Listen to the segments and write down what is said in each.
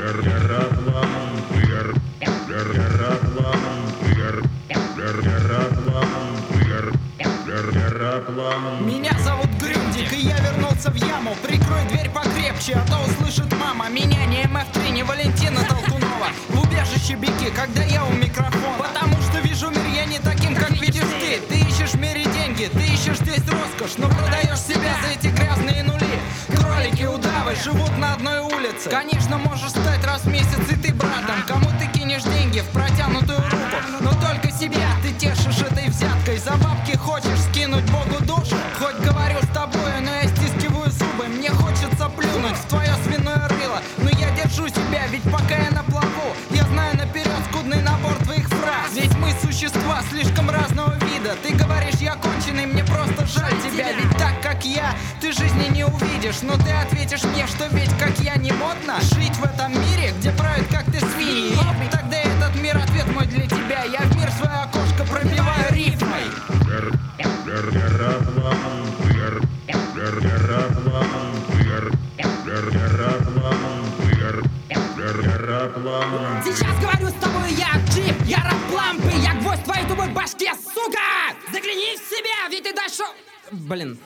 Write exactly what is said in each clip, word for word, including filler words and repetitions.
Меня зовут Грюндик, и я вернулся в яму. Прикрой дверь покрепче, а то услышит мама. Меня не эм эф три, не Валентина Толкунова. В убежище беги, когда я у микрофона. Потому что вижу мир я не таким, как видишь ты. Ты ищешь в мире деньги, ты ищешь здесь роскошь, но продаешь себя за эти грязные нули. Кролики, удавы живут на одной улице. Конечно, можешь стать раз в месяц и ты братом. Кому ты кинешь деньги в протянутую руку, но только себя ты тешишь этой взяткой. За бабки хочешь скинуть Богу душу. Хоть говорю с тобой, но я стискиваю зубы. Мне хочется плюнуть в твое свиное рыло, но я держу себя, ведь пока я на плаву, я знаю наперед скудный набор твоих фраз. Ведь мы существа слишком разного вида. Ты говоришь, я конченый, мне просто жаль тебя. Ведь так, как я, ты жизни не увидишь. Но ты ответишь мне, что ведь как я не модно жить в этом мире, где правят как ты свиньи. Тогда этот мир ответ мой для тебя. Я в мир свое окошко пробиваю рифмой. Сейчас говорю с тобой я, Джип, я рэп-лампы, я гвоздь твоей тупой башке, сука! Загляни в себя, ведь ты дошел... Блин.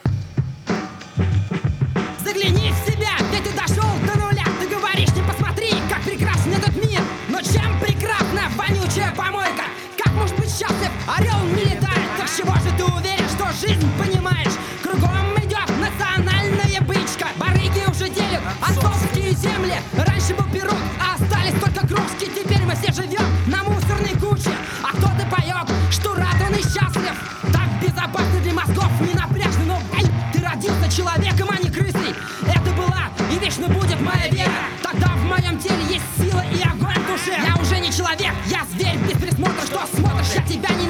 Загляни в себя, ведь ты дошел до нуля. Ты говоришь, не посмотри, как прекрасен этот мир. Но чем прекрасна вонючая помойка? Как может быть счастлив? Орел не летает. Так чего же ты уверен, что жизнь понимаешь? Кругом идет национальная бычка. Барыги уже делят отцовские земли. Раньше был пирог, а остались только крошки. Теперь мы все живем на мусорной куче. А кто-то поет, что рад он и счастлив. Так безопасно для мозгов, не напряжно, но ай, ты родился человеком, а не крысой. Это была и вечно будет моя вера. Тогда в моем теле есть сила и огонь в душе. Я уже не человек, я зверь без присмотра. Что смотришь, я тебя не